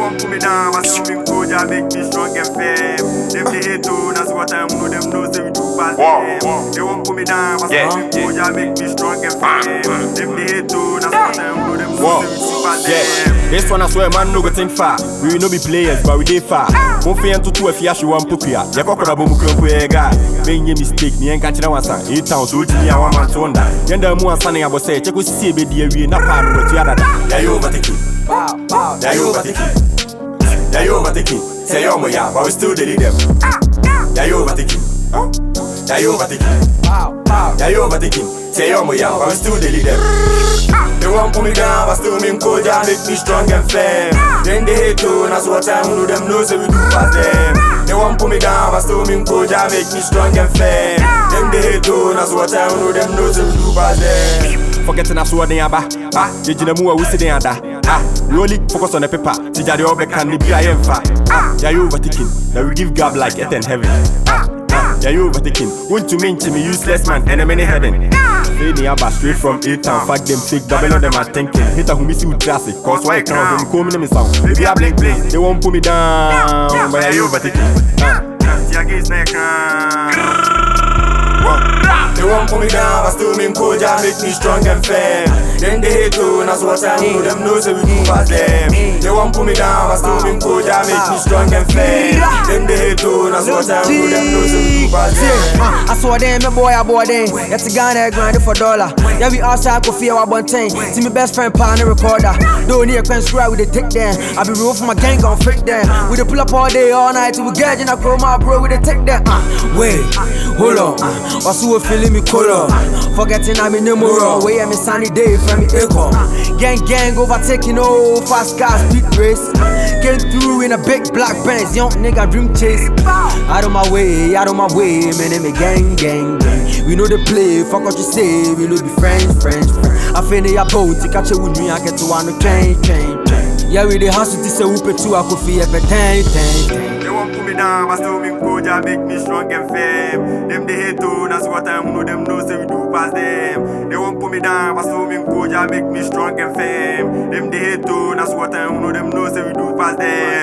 won't put me down, but still me go, just make me strong and firm. Them they hate to, that's what I know, them know say we do pass them. They won't put me down, but still me go, just make me strong and firm. Them they hate to, that's what I know, them know say we do pass them. This one I swear man no go think far. We no be players but we dey far. Mo fi ento to afia hwe wan pokua. Ye kokora bo mu krampo ye ga. Menye mistake ni enka kire wansan. 8 town so timi a wan man to onda. Yenda mu ansan ya bo say cheko sisi e be di awie na pa no watu adada. Ya you overtaking. Ya you overtaking. Ya you overtaking. Say yo mo ya but we still delete them. Ya you overtaking. Ya you overtaking. Ya you overtaking. Say yo mo ya but we still delete them. They won't put me down, but still me cold, just make me strong and firm. Then they hate to, that's what I know, them know say we do pass them. They won't put me down, but still me cold, just make me strong and firm. Then they hate to, that's what I know, them know say we do pass them. Forgetting us what they are back. Did you know we sit there? We only focus on the paper. Tija the over can be I am fat. Yeah, you overtaking. Now we give God like earth and heaven. Yeah, you overtaking. Want to mean to me useless man, enemy heaven. Say the abba straight from A-town. Fuck them fake, double on them are thinking. Hit a who me see with classic. Cause why can't them come in me sound? Maybe I blink place. They won't put me down. But yeah, you overtaking. They won't put me down, but still me cold, just make me strong and firm. Then they hate to, that's what I know, them know say we do pass them. They won't put me down, but still me cold, just make me strong and firm. Then they hate to, that's what I know, them know say we do pass them. I saw them, my boy, I bought them. Yet to Ghana, grind for $1. Yeah, we outside, go fear our bunting. See me best friend, partner recorder. Don't need a pen scrap with the tick there. I be roll for my gang, gon' freak there. We dey pull up all day, all night, till we get in a chroma, bro, with the tick there. Wait, hold on. Also, feeling me color. Forgetting I'm in the moral. Way I'm a sunny day from me echo. Gang overtaking all fast cars, speed race. Came through in a big black Benz, young nigga dream chase. Out of my way, man, name me gang. We know the play, fuck what you say, we know be friends. I feel they are both, to catch a with me, I get to one to train. Yeah, we the hustle to say whoop it too, I could feel everything. They won't put me down, but still me go, just make me strong and firm. Them they hate to, that's what I know, them know say we do pass them. They won't put me down, but still me go, just make me strong and firm. Them they hate to, that's what I know, them know say we do pass them.